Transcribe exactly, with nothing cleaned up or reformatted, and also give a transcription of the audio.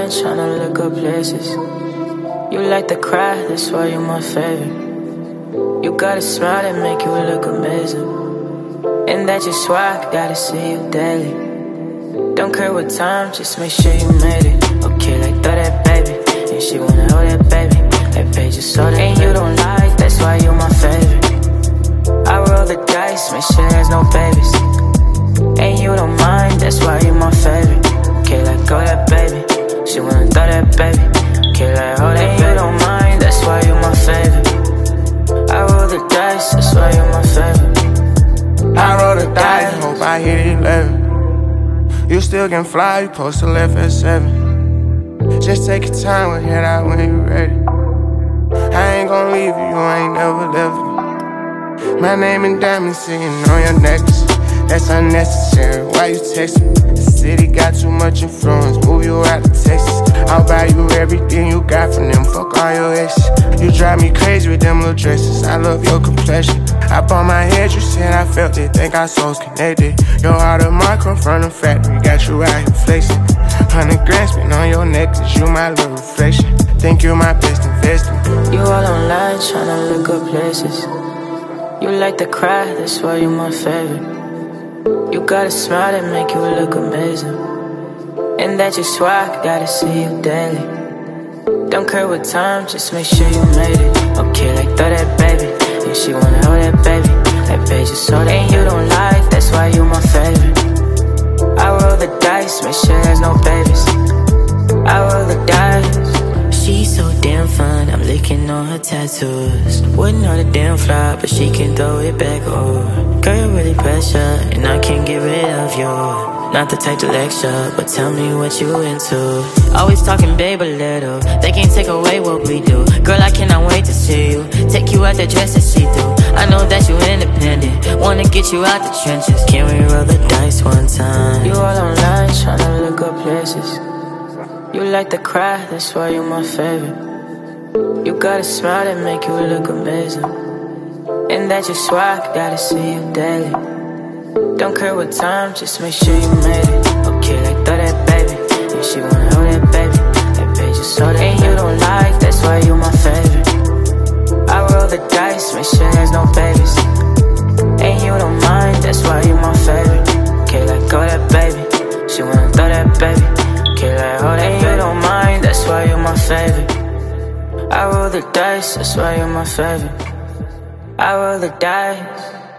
tryna look up places. You like to cry, that's why you're my favorite. You got a smile that make you look amazing, and that just why I gotta see you daily. Don't care what time, just make sure you made it. Okay, like throw that baby, and she wanna hold that baby. That page just so that, and you don't like, that's why you're my favorite. I roll the dice, make sure there's no babies, and you don't mind, that's why you're my favorite. Okay, like go that baby, she wanna throw that baby. Okay, like hold that, and you don't mind, that's why you're my favorite. I roll the dice, that's why you're my favorite. I roll the dice, hope I hit eleven. You still can fly, you post to left at seven. Just take your time, we'll head out when you ready. I ain't gon' leave you, you ain't never left me. My name and diamonds sitting on your necklace. That's unnecessary, why you text me? The city got too much influence, move you out to Texas. I'll buy you everything you got from them, fuck all your exes. You drive me crazy with them little dresses, I love your complexion. I bought my head, you said I felt it, think our souls connected. Your heart of mine come from the factory, got you out here flexing. Hundred grand spent on your necklace, you my little reflection. Think you're my best investment. You all online tryna look up places. You like to cry, that's why you're my favorite. You got a smile that make you look amazing, and that just why I gotta see you daily. Don't care what time, just make sure you made it. Okay, like throw that baby, and she wanna hold that baby. That page is so that, and you don't like, that's why you're my favorite. I roll the dice, make sure there's no babies. I roll the dice. She's so damn fun, I'm licking on her tattoos. Wouldn't know the damn fly, but she can throw it back over. Girl, you're really pressure, and I can't get rid of you. Not the type to lecture, but tell me what you into. Always talking babe a little, they can't take away what we do. Girl, I cannot wait to see you, take you out the dress and see through. I know that you independent, wanna get you out the trenches. Can we roll the dice one time? You all online, tryna look up places. You like to cry, that's why you're my favorite. You got a smile that make you look amazing, and that just why I gotta see you daily. Don't care what time, just make sure you made it. Okay, like throw that baby, and she wanna hold that baby. That page is so that, and you don't like, that's why you're my favorite. I roll the dice, make sure there's no babies, and you don't mind, that's why you're my favorite. Okay, like go that baby, she wanna throw that baby. Okay, like hold that, and you don't mind, that's why you're my favorite. I roll the dice, that's why you're my favorite. I roll the dice.